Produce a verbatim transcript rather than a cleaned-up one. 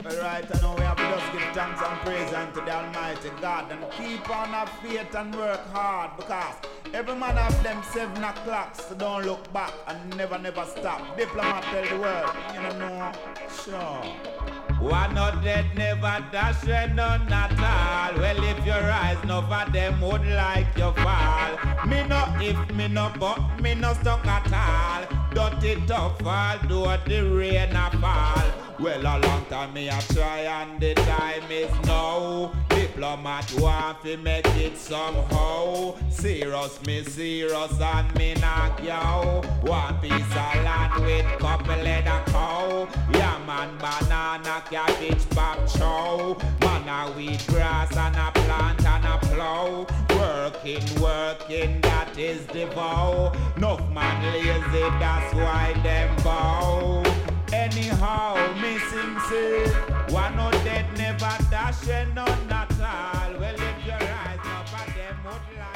Well, right, I know we have to just give thanks and praise unto the Almighty God and keep on our faith and work hard because every man have them seven o'clocks, so don't look back and never, never stop. Diplomat tell the world, you know, no, sure. One not dead, never dash, none at all. Well, if you rise, none of them would like you fall. Me no if, me no but, me no stuck at all. Dirty tough fall, do the rain a fall. Well, a long time me a try and the time is now. Diplomat want to make it somehow. Serious, me serious and me knock yo. One piece of land with couple leather cow. Yeah man, banana, cabbage, pop chow. Man a weed grass and a plant and a plow. Working, working, that is the vow. Enough man lazy, that's why them bow. Anyhow, missing say, one not dead, never dash, and none at all. Well, if your eyes up at them would lie.